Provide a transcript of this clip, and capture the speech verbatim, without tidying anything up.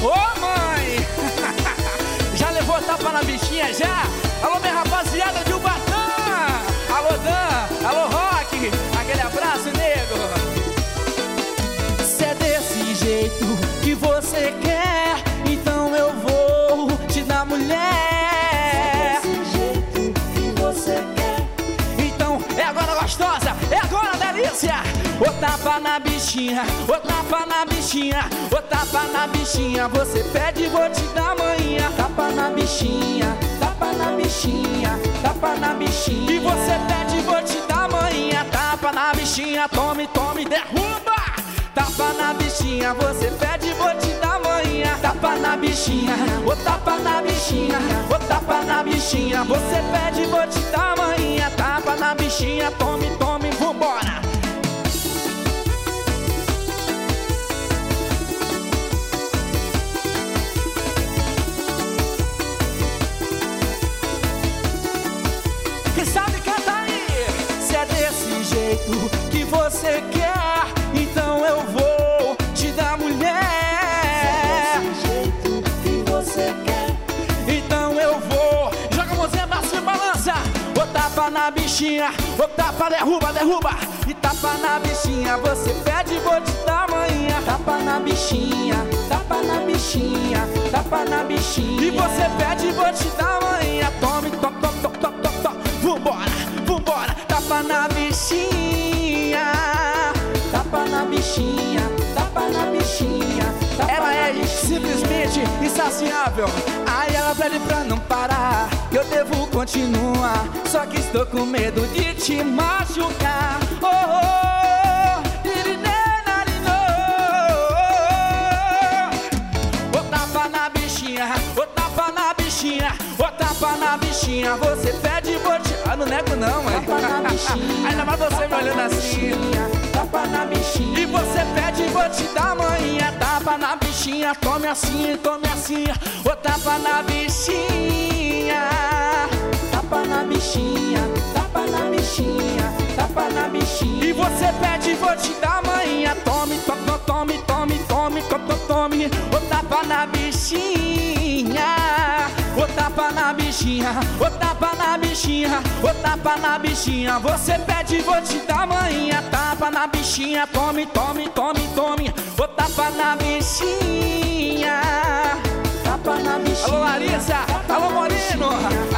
Ô mãe! Já levou tapa na bichinha já? Alô minha rapaziada de Ubatã! Alô Dan, alô Rock, aquele abraço nego. Se é desse jeito que você quer, então eu vou te dar mulher. Se é desse jeito que você quer, então é agora gostosa, é agora delícia. Ô tapa na bichinha, ô tapa na bichinha, ô tapa na bichinha. Você pede, vou te dar manhã. tapa na bichinha, tapa na bichinha, tapa na bichinha. E você pede, vou te dar manhã. Tapa na bichinha, tome, tome, derruba. Tapa na bichinha, você pede, vou te dar manhã. Tapa na bichinha, ô tapa na bichinha, ô tapa na bichinha. Você pede, vou te dar manhã. Tapa na bichinha, tome, tome, vambora. Quem sabe canta aí. Se é desse jeito que você quer, então eu vou te dar mulher. Se é desse jeito que você quer, então eu vou. Joga a mãozinha pra cima e balança. Ô tapa na bichinha, ô tapa, derruba, derruba. E tapa na bichinha, você pede, vou te dar manhã. tapa na bichinha, tapa na bichinha, tapa na bichinha. E você pede, vou te dar manhã. Tome, to, to, to, to, to, to. Vambora, vambora. Tapa na bichinha, tapa na bichinha, tapa na bichinha, tapa ela na é bichinha. simplesmente insaciável. Aí ela pede pra não parar, eu devo continuar. Só que estou com medo de te machucar. Oh, oh, oh, tapa na bichinha, ô tapa na bichinha, ô tapa na bichinha. Você pede, vou te... Ah, não nego não, mãe. Tapa na bichinha, ainda mais você me olhando assim. tapa na bichinha. E você pede, vou te dar manhã. Tapa na bichinha, tome assim, tome assim. Ô tapa na bichinha, tapa na bichinha, tapa na bichinha, tapa na bichinha. e você pede, vou te dar manhã. Tome, tome, tome, tome, tome, tome, tome. Ô tapa na bichinha, ô tapa na bichinha, ô tapa na bichinha, ô tapa na bichinha. Você pede, vou te dar manhã. Tapa na bichinha, tome, tome, tome, tome. Ô tapa na bichinha. tapa na bichinha. Alô Larissa, alô Moreno,